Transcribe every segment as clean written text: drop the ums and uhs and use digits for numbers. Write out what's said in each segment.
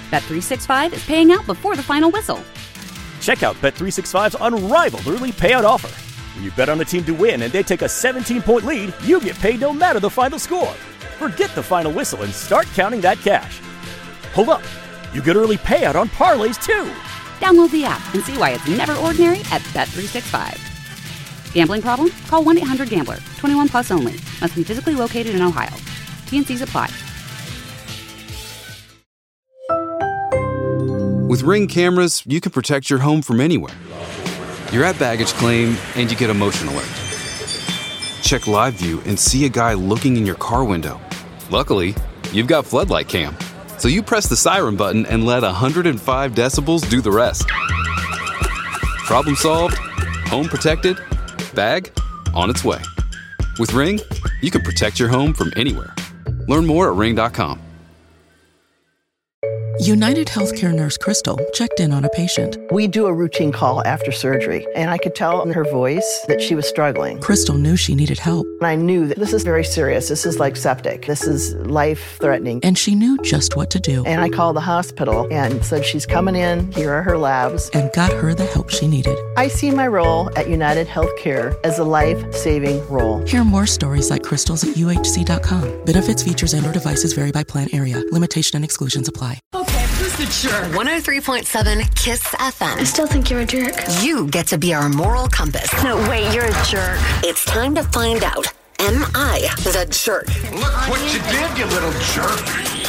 Bet365 is paying out before the final whistle. Check out Bet365's unrivaled early payout offer. When you bet on a team to win and they take a 17-point lead, you get paid no matter the final score. Forget the final whistle and start counting that cash. Hold up. You get early payout on parlays, too. Download the app and see why it's never ordinary at Bet365. Gambling problem? Call 1-800-GAMBLER. 21 plus only. Must be physically located in Ohio. T&Cs apply. With Ring cameras, you can protect your home from anywhere. You're at baggage claim and you get a motion alert. Check live view and see a guy looking in your car window. Luckily, you've got Floodlight Cam. So you press the siren button and let 105 decibels do the rest. Problem solved, home protected, bag on its way. With Ring, you can protect your home from anywhere. Learn more at ring.com. United Healthcare nurse Crystal checked in on a patient. We do a routine call after surgery, and I could tell in her voice that she was struggling. Crystal knew she needed help. And I knew that this is very serious. This is like septic. This is life-threatening. And she knew just what to do. And I called the hospital and said, she's coming in. Here are her labs. And got her the help she needed. I see my role at United Healthcare as a life-saving role. Hear more stories like Crystal's at UHC.com. Benefits, features, and/or devices vary by plan area. Limitation and exclusions apply. Okay, who's the jerk? 103.7 KISS FM. I still think you're a jerk. You get to be our moral compass. No, wait, you're a jerk. It's time to find out. Am I the jerk? Look what you did, you little jerk.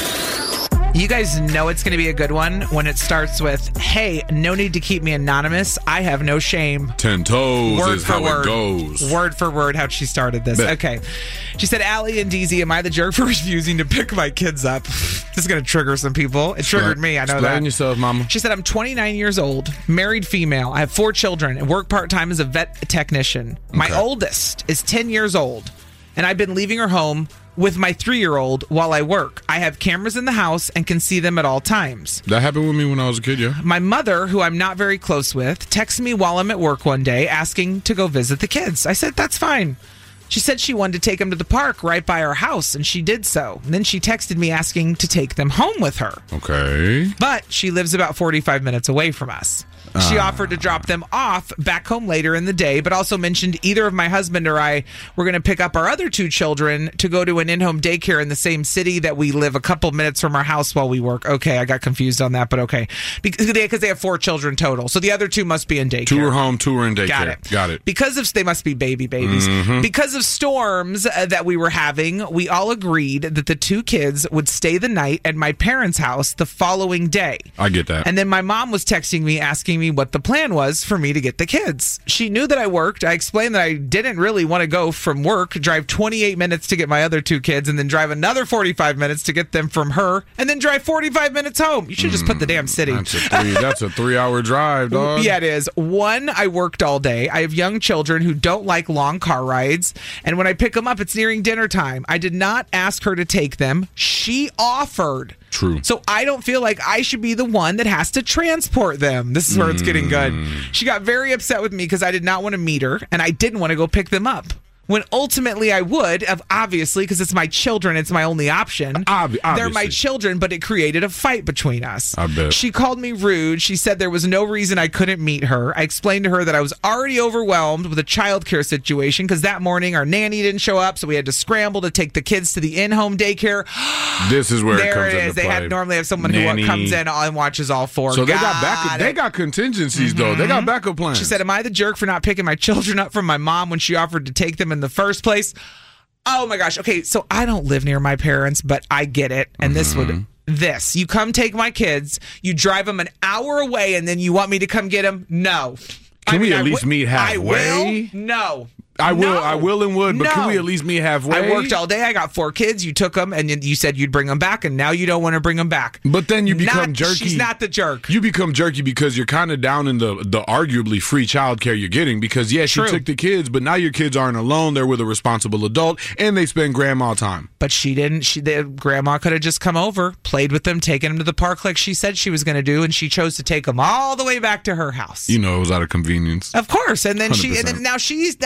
You guys know it's going to be a good one when it starts with, hey, no need to keep me anonymous. I have no shame. 10 toes is how it goes. Word for word how she started this. Bet. Okay. She said, Allie and DZ, am I the jerk for refusing to pick my kids up? This is going to trigger some people. It triggered me. I know that. Explain yourself, mama. She said, I'm 29 years old, married female. I have 4 children and work part-time as a vet technician. My oldest is 10 years old, and I've been leaving her home with my 3-year-old while I work. I have cameras in the house and can see them at all times. That happened with me when I was a kid, yeah. My mother, who I'm not very close with, texted me while I'm at work one day asking to go visit the kids. I said, that's fine. She said she wanted to take them to the park right by our house, and she did so. And then she texted me asking to take them home with her. Okay. But she lives about 45 minutes away from us. She offered to drop them off back home later in the day, but also mentioned either of my husband or I were going to pick up our other 2 children to go to an in-home daycare in the same city that we live a couple minutes from our house while we work. Okay, I got confused on that, but okay. Because they have 4 children total. So the other 2 must be in daycare. 2 are home, 2 are in daycare. Got it. Because of, they must be babies. Mm-hmm. Because of storms that we were having, we all agreed that the 2 kids would stay the night at my parents' house the following day. I get that. And then my mom was texting me asking me what the plan was for me to get the kids. She knew that I worked. I explained that I didn't really want to go from work, drive 28 minutes to get my other 2 kids, and then drive another 45 minutes to get them from her, and then drive 45 minutes home. You should just put the damn city. That's a 3-hour drive, dog. Yeah, it is. 1, I worked all day. I have young children who don't like long car rides, and when I pick them up, it's nearing dinner time. I did not ask her to take them. She offered. True. So I don't feel like I should be the one that has to transport them. This is where it's getting good. She got very upset with me because I did not want to meet her, and I didn't want to go pick them up. When ultimately I would, obviously, because it's my children, it's my only option. Obviously. They're my children, but it created a fight between us. I bet. She called me rude. She said there was no reason I couldn't meet her. I explained to her that I was already overwhelmed with a childcare situation because that morning our nanny didn't show up, so we had to scramble to take the kids to the in-home daycare. This is where there it comes it is. into play. They normally have someone who comes in and watches all 4. So they got contingencies, though. They got backup plans. She said, am I the jerk for not picking my children up from my mom when she offered to take them in the first place? Oh my gosh. Okay, so I don't live near my parents, but I get it. And this, you come take my kids, you drive them an hour away, and then you want me to come get them? No. Can we at least meet halfway? I will? No. I will and would, but can we at least meet halfway? I worked all day. I got 4 kids. You took them, and you said you'd bring them back, and now you don't want to bring them back. But then you become jerky. She's not the jerk. You become jerky because you're kind of down in the arguably free childcare you're getting because, yes, you took the kids, but now your kids aren't alone. They're with a responsible adult, and they spend grandma time. But she didn't. Grandma could have just come over, played with them, taken them to the park like she said she was going to do, and she chose to take them all the way back to her house. You know, it was out of convenience. Of course. And then 100%. now everyone else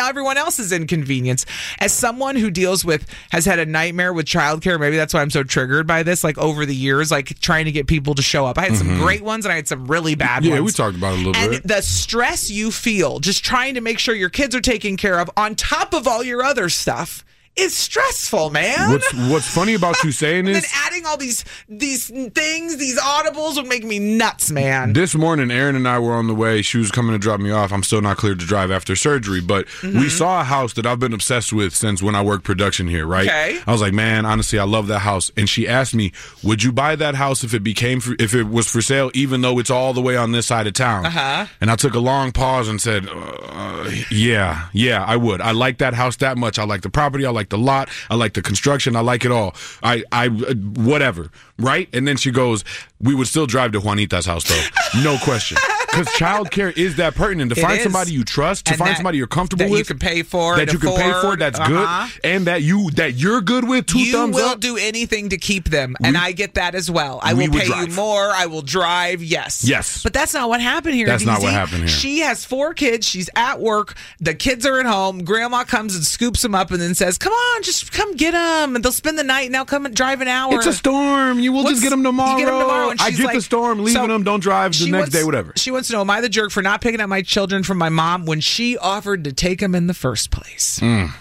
else's inconvenience. As someone who has had a nightmare with childcare, maybe that's why I'm so triggered by this, like over the years, like trying to get people to show up. I had some great ones and I had some really bad ones. Yeah, we talked about it a little bit. And the stress you feel just trying to make sure your kids are taken care of on top of all your other stuff is stressful, man. What's funny about you saying this? And then adding all these things, these audibles would make me nuts, man. This morning, Erin and I were on the way. She was coming to drop me off. I'm still not cleared to drive after surgery, but we saw a house that I've been obsessed with since when I worked production here, right? Okay. I was like, man, honestly, I love that house. And she asked me, would you buy that house if it was for sale, even though it's all the way on this side of town? And I took a long pause and said, yeah, I would. I like that house that much. I like the property. I like the lot. I like the construction. I like it all. I whatever, right? And then she goes, we would still drive to Juanita's house, though. No question. Because childcare is that pertinent. To find somebody you trust, to find somebody you're comfortable with. That you can pay for. That you can pay for, that's good. And that you're good with, thumbs up. You will do anything to keep them. And I get that as well. I will pay you more. I will drive. Yes. But that's not what happened here. That's not what happened here. She has 4 kids. She's at work. The kids are at home. Grandma comes and scoops them up and then says, come on, just come get them. And they'll spend the night. Now come and drive an hour. It's a storm. You will just get them tomorrow. You get them tomorrow. And I get the storm, leaving them, don't drive the next day, whatever. She wants to know, am I the jerk for not picking up my children from my mom when she offered to take them in the first place?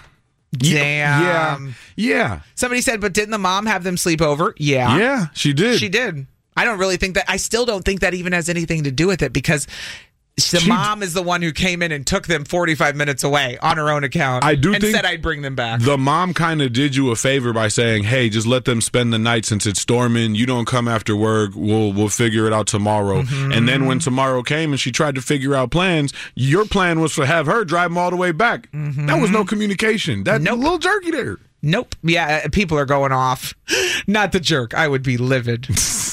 Damn. Yeah. Somebody said, but didn't the mom have them sleep over? Yeah. Yeah, she did. She did. I don't really think that. I still don't think that even has anything to do with it because the mom is the one who came in and took them 45 minutes away on her own account and said I'd bring them back. The mom kind of did you a favor by saying, hey, just let them spend the night since it's storming. You don't come after work. We'll figure it out tomorrow. And then when tomorrow came and she tried to figure out plans, your plan was to have her drive them all the way back. That was no communication. That little jerky there. Nope. Yeah, people are going off. Not the jerk. I would be livid.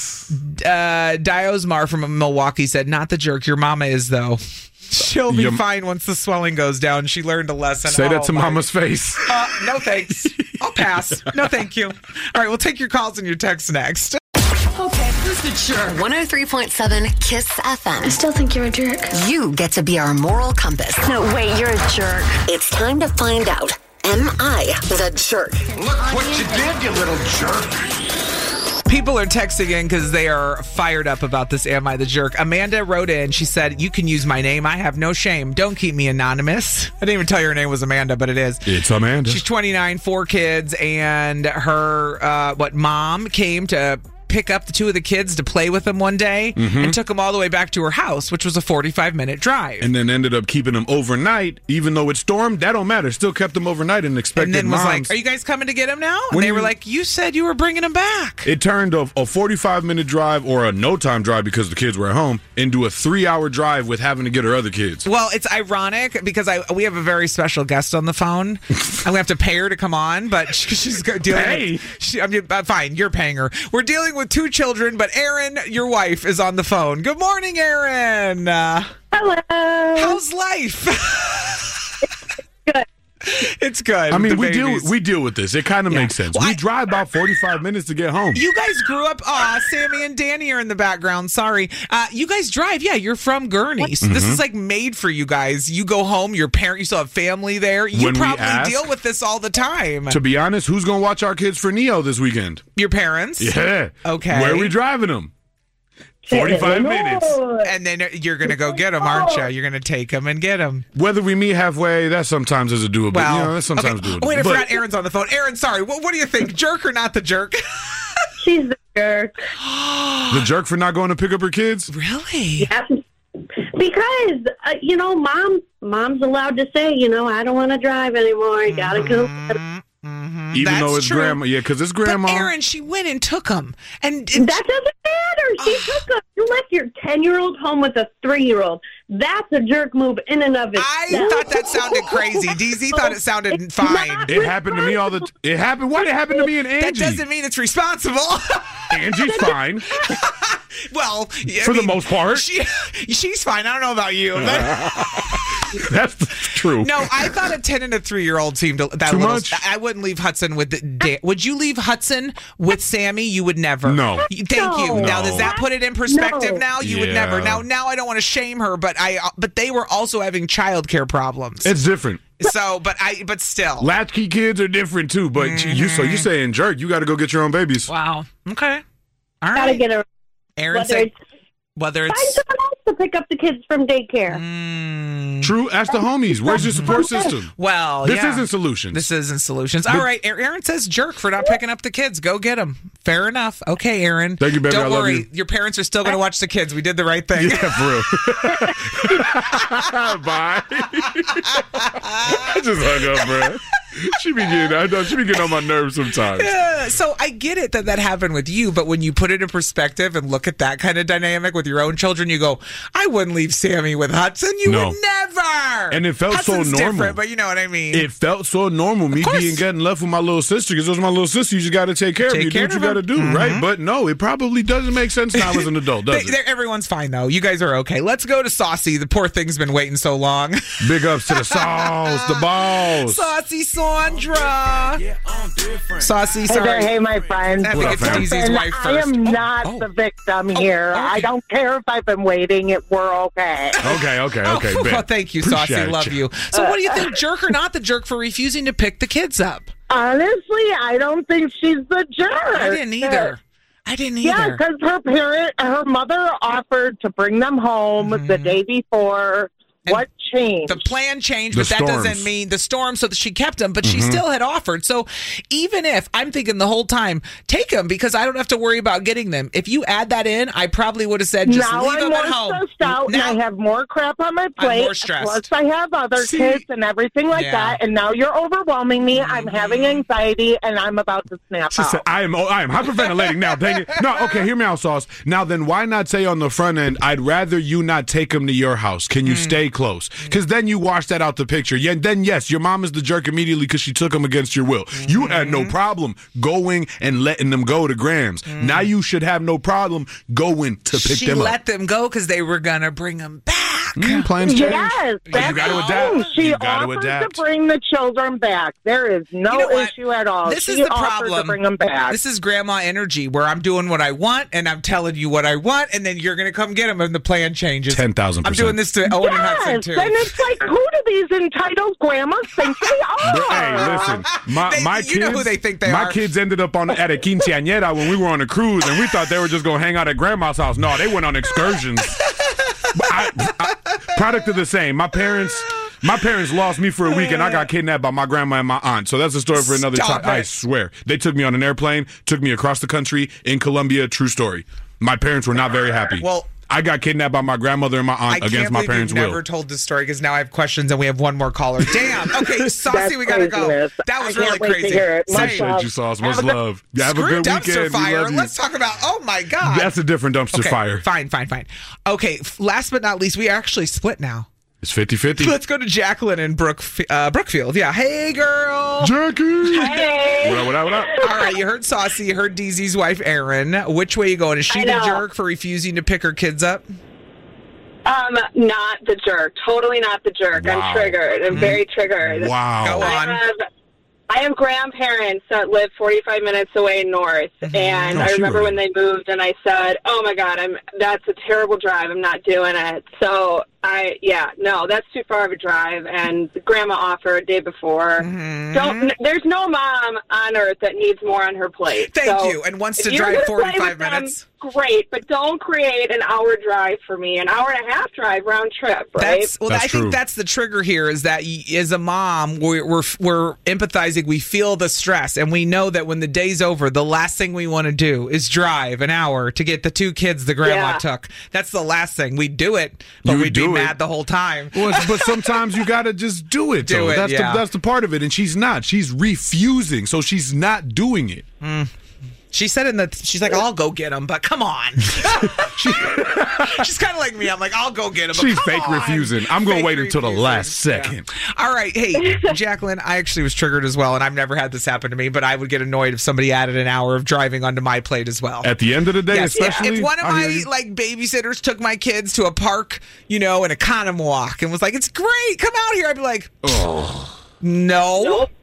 Diosmar from Milwaukee said, not the jerk. Your mama is, though. She'll be fine once the swelling goes down. She learned a lesson. Say that to mama's face. No thanks. I'll pass. No thank you. All right, we'll take your calls and your texts next. Okay, who's the jerk? 103.7 KISS FM. I still think you're a jerk. You get to be our moral compass. No, wait, you're a jerk. It's time to find out. Am I the jerk? Look what you did, you little jerk. People are texting in because they are fired up about this Am I the Jerk. Amanda wrote in. She said, you can use my name. I have no shame. Don't keep me anonymous. I didn't even tell you her name was Amanda, but it is. It's Amanda. She's 29, 4 kids, and her mom came to pick up the 2 of the kids to play with them one day and took them all the way back to her house, which was a 45-minute drive. And then ended up keeping them overnight, even though it stormed. That don't matter. Still kept them overnight and expected And then moms. was like, are you guys coming to get them now? And they were like, you said you were bringing them back. It turned a 45-minute drive or a no-time drive because the kids were at home into a 3-hour drive with having to get her other kids. Well, it's ironic because we have a very special guest on the phone. I'm going to have to pay her to come on, but she's dealing with... Fine, you're paying her. We're dealing with 2 children, but Erin, your wife, is on the phone. Good morning, Erin. Hello. How's life? Good. It's good. I mean, we deal with this. It kind of makes sense. We drive about 45 minutes to get home. You guys grew up. Sammy and Danny are in the background. Sorry. You guys drive. Yeah, you're from Gurney. So this is like made for you guys. You go home. Your parents. You still have family there. You probably deal with this all the time. To be honest, who's going to watch our kids for Neo this weekend? Your parents. Yeah. Okay. Where are we driving them? 45 minutes. And then you're going to go get them, aren't you? You're going to take them and get them. Whether we meet halfway, that sometimes is a doable. Well, that's sometimes doable. Wait, I forgot Erin's on the phone. Erin, sorry. What do you think? Jerk or not the jerk? She's the jerk. The jerk for not going to pick up her kids? Really? Yeah. Because, mom's allowed to say, I don't want to drive anymore. You got to go. Even though it's true. Grandma. Yeah, because it's grandma. But Erin, she went and took them. And that doesn't matter. She took them. You left your 10-year-old home with a 3-year-old. That's a jerk move in and of itself. I thought that sounded crazy. DZ thought it sounded fine. It happened to me all the time. It happened. Why did it happen to me and Angie? That doesn't mean it's responsible. Angie's fine. Well, for the most part. She's fine. I don't know about you. That's true. No, I thought a 10 and a 3-year-old seemed that too little, much. I wouldn't leave Hudson with would you leave Hudson with Sammy? You would never. No. Thank you. Now, does that put it in perspective now? You would never. Now I don't want to shame her, but they were also having childcare problems. It's different. So, but still. Latchkey kids are different too, but you're saying jerk, you got to go get your own babies. Wow. Okay. All right. Gotta get a Aaron whether it's find someone else to pick up the kids from daycare. True. Ask the homies. Where's your support system? Well, this isn't solutions. This isn't solutions. All right. Aaron says jerk for not picking up the kids. Go get them. Fair enough. Okay, Aaron. Thank you, baby. Don't I love worry. you. Your parents are still going to watch the kids. We did the right thing. Yeah, for real. Bye. I just hung up, bro. She be getting on my nerves sometimes. Yeah, so I get it that happened with you, but when you put it in perspective and look at that kind of dynamic with your own children, you go, I wouldn't leave Sammy with Hudson. You would never. And it felt Hudson's so normal. Different, but you know what I mean. It felt so normal, me getting left with my little sister, because it was my little sister. You just got to take care of me. Do what you got to do, right? But no, it probably doesn't make sense now as an adult, does it? Everyone's fine, though. You guys are okay. Let's go to Saucy. The poor thing's been waiting so long. Big ups to the sauce, the balls. Saucy Sandra. Saucy, sorry. Hey, my friend. I think it's DZ's wife first. I am not the victim here. Okay. I don't care if I've been waiting. We're okay. Okay. Well, thank you, Appreciate Saucy. Love you. So what do you think, jerk or not the jerk, for refusing to pick the kids up? Honestly, I don't think she's the jerk. I didn't either. Yeah, because her mother offered to bring them home the day before. And what changed? The plan changed, but that doesn't mean the storm, so that she kept him, but she still had offered. So even if, I'm thinking the whole time, take them, because I don't have to worry about getting them. If you add that in, I probably would have said, just leave them at home. Now I'm more stressed out, and I have more crap on my plate. I'm more stressed. Plus I have other kids and everything like that, and now you're overwhelming me. I'm having anxiety, and I'm about to snap out. Said, I am hyperventilating now. Dang it. No, okay, hear me out, Sauce. Now then, why not say on the front end, I'd rather you not take them to your house. Can you stay close? Because then you wash that out the picture. Yeah, then yes, your mom is the jerk immediately because she took them against your will. You had no problem going and letting them go to Grams. Now you should have no problem going to pick them up. She let them go because they were going to bring them back. Plans change. Yes, you got to adapt. She offered to bring the children back. There is no issue at all. This is the problem. To bring them back. This is grandma energy, where I'm doing what I want and I'm telling you what I want, and then you're going to come get them, and the plan changes. 10,000%. I'm doing this to Owen and Hudson too. And it's like, who do these entitled grandmas think they are? Hey, listen, my kids, you know who they think they are. My kids ended up at a quinceañera when we were on a cruise, and we thought they were just going to hang out at grandma's house. No, they went on excursions. Product of the same. My parents lost me for a week, and I got kidnapped by my grandma and my aunt. So that's a story for another time. I swear. They took me on an airplane, took me across the country in Colombia. True story. My parents were not very happy. Well, I got kidnapped by my grandmother and my aunt against my parents' will. I never told this story, because now I have questions, and we have one more caller. Damn. Okay, Saucy, we gotta go. That was really crazy. Appreciate you, Sauce. Much love. Yeah, have a good dumpster weekend. fire. Let's talk about. Oh my God. That's a different dumpster fire. Fine. Okay. Last but not least, we are actually split now. It's 50-50. Let's go to Jacqueline in Brookfield. Yeah. Hey, girl. Jackie. Hey. What up? All right. You heard Saucy. You heard DZ's wife, Erin. Which way you going? Is she the jerk for refusing to pick her kids up? Not the jerk. Totally not the jerk. Wow. I'm triggered. I'm very triggered. Wow. Go on. I have grandparents that live 45 minutes away north, and I remember when they moved, and I said, "Oh my God, that's a terrible drive. I'm not doing it." So that's too far of a drive. And the grandma offered day before. There's no mom on earth that needs more on her plate. Thank you. And wants to drive 45 minutes. Great, but don't create an hour drive for me. An hour and a half drive round trip, right? I think that's the trigger here, is that as a mom, we're empathizing. We feel the stress, and we know that when the day's over, the last thing we want to do is drive an hour to get the two kids the grandma took. That's the last thing. We do it, but we'd be mad the whole time. Well, but sometimes you got to just do it. That's the part of it, and she's not. She's refusing, so she's not doing it. She said she's like, I'll go get him, but come on. She's kind of like me. I'm like, I'll go get him. She's fake refusing. I'm going to wait until the last second. Yeah. All right. Hey, Jacqueline, I actually was triggered as well, and I've never had this happen to me, but I would get annoyed if somebody added an hour of driving onto my plate as well. At the end of the day, especially? If one of my babysitters took my kids to a park, in a Economwalk, and was like, it's great, come out here, I'd be like, oh. No.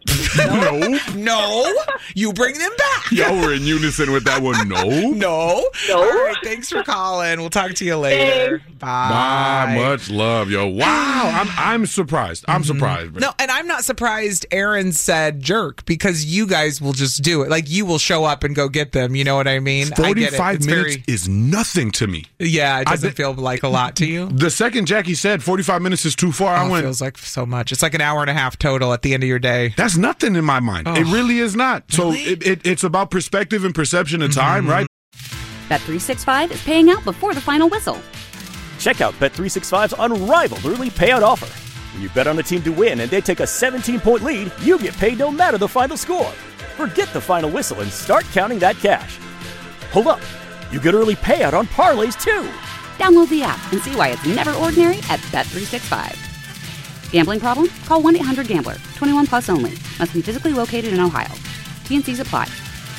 No. You bring them back. Y'all were in unison with that one. No. All right. Thanks for calling. We'll talk to you later. Bye. Much love, yo. Wow. I'm surprised. I'm surprised. No, and I'm not surprised Aaron said jerk because you guys will just do it. Like, you will show up and go get them. You know what I mean? 45 minutes is nothing to me. Yeah, it doesn't feel like a lot to you. The second Jackie said 45 minutes is too far, It feels like so much. It's like an hour and a half total at the end of your day. That's nothing in my mind. It really is not. Really? So it's about perspective and perception of time, right? Bet365 is paying out before the final whistle. Check out Bet365's unrivaled early payout offer. When you bet on a team to win and they take a 17-point lead, you get paid no matter the final score. Forget the final whistle and start counting that cash. Hold up. You get early payout on parlays, too. Download the app and see why it's never ordinary at Bet365. Gambling problem? Call 1-800-GAMBLER. 21 plus only. Must be physically located in Ohio. T&Cs apply.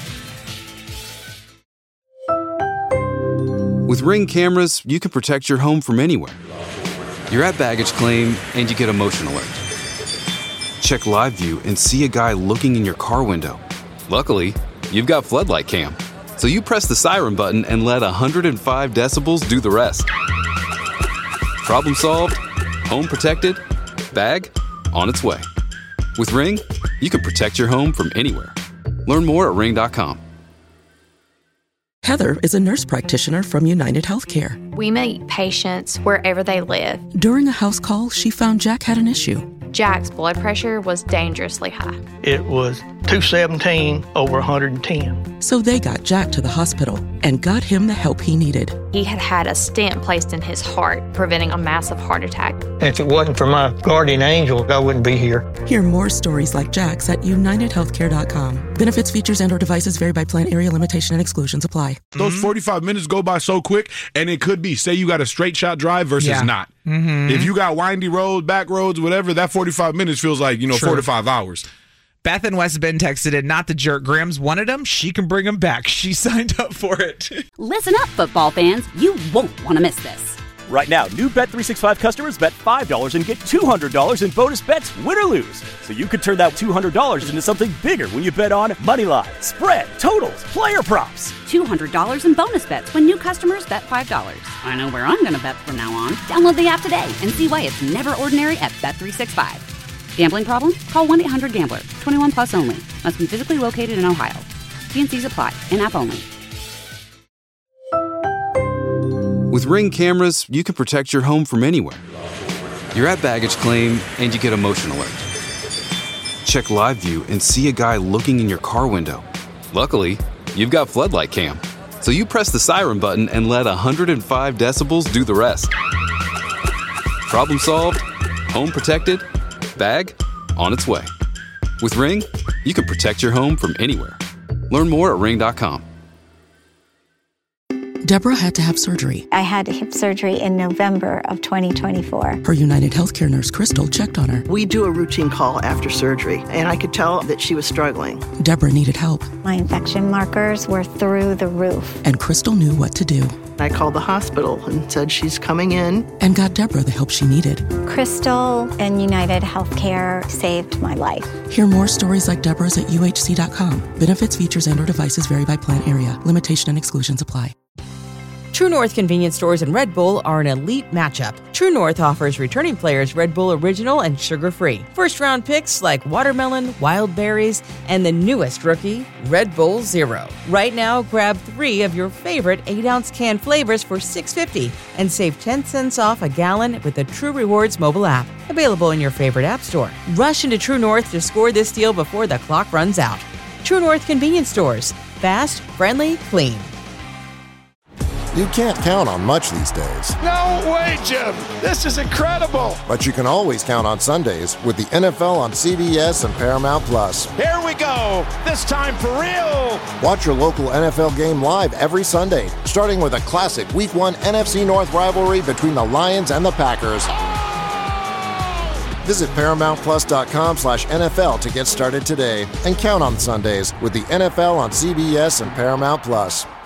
With Ring cameras, you can protect your home from anywhere. You're at baggage claim and you get emotion alert. Check live view and see a guy looking in your car window. Luckily, you've got floodlight cam. So you press the siren button and let 105 decibels do the rest. Problem solved. Home protected. Bag on its way. With Ring, you can protect your home from anywhere. Learn more at ring.com. Heather is a nurse practitioner from United Healthcare. We meet patients wherever they live. During a house call, she found Jack had an issue. Jack's blood pressure was dangerously high. It was 217 over 110. So they got Jack to the hospital and got him the help he needed. He had a stent placed in his heart, preventing a massive heart attack. If it wasn't for my guardian angel, I wouldn't be here. Hear more stories like Jack's at UnitedHealthcare.com. Benefits, features, and/or devices vary by plan, area, limitation, and exclusions apply. Those 45 minutes go by so quick, and it could be, say you got a straight shot drive versus not. If you got windy roads, back roads, whatever, that 45 minutes feels like, 4 to 5 hours. Beth in West Bend texted in, not the jerk. Grams wanted him. She can bring him back. She signed up for it. Listen up, football fans. You won't want to miss this. Right now, new Bet365 customers bet $5 and get $200 in bonus bets, win or lose. So you could turn that $200 into something bigger when you bet on moneyline, spread, totals, player props. $200 in bonus bets when new customers bet $5. I know where I'm going to bet from now on. Download the app today and see why it's never ordinary at Bet365. Gambling problem? Call 1-800-GAMBLER. 21 plus only. Must be physically located in Ohio. T&Cs apply. In-app only. With Ring cameras, you can protect your home from anywhere. You're at baggage claim and you get emotion alert. Check live view and see a guy looking in your car window. Luckily, you've got floodlight cam. So you press the siren button and let 105 decibels do the rest. Problem solved. Home protected. Bag on its way. With Ring, you can protect your home from anywhere. Learn more at ring.com. Deborah had to have surgery. I had hip surgery in November of 2024. Her United Healthcare nurse, Crystal, checked on her. We do a routine call after surgery, and I could tell that she was struggling. Deborah needed help. My infection markers were through the roof. And Crystal knew what to do. I called the hospital and said she's coming in. And got Deborah the help she needed. Crystal and United Healthcare saved my life. Hear more stories like Deborah's at UHC.com. Benefits, features, and/or devices vary by plan, area. Limitation and exclusions apply. True North convenience stores and Red Bull are an elite matchup. True North offers returning players Red Bull Original and sugar-free. First-round picks like watermelon, wild berries, and the newest rookie, Red Bull Zero. Right now, grab 3 of your favorite 8-ounce can flavors for $6.50 and save 10 cents off a gallon with the True Rewards mobile app. Available in your favorite app store. Rush into True North to score this deal before the clock runs out. True North convenience stores. Fast, friendly, clean. You can't count on much these days. No way, Jim. This is incredible. But you can always count on Sundays with the NFL on CBS and Paramount Plus. Here we go. This time for real. Watch your local NFL game live every Sunday, starting with a classic Week 1 NFC North rivalry between the Lions and the Packers. Visit ParamountPlus.com/NFL to get started today and count on Sundays with the NFL on CBS and Paramount Plus.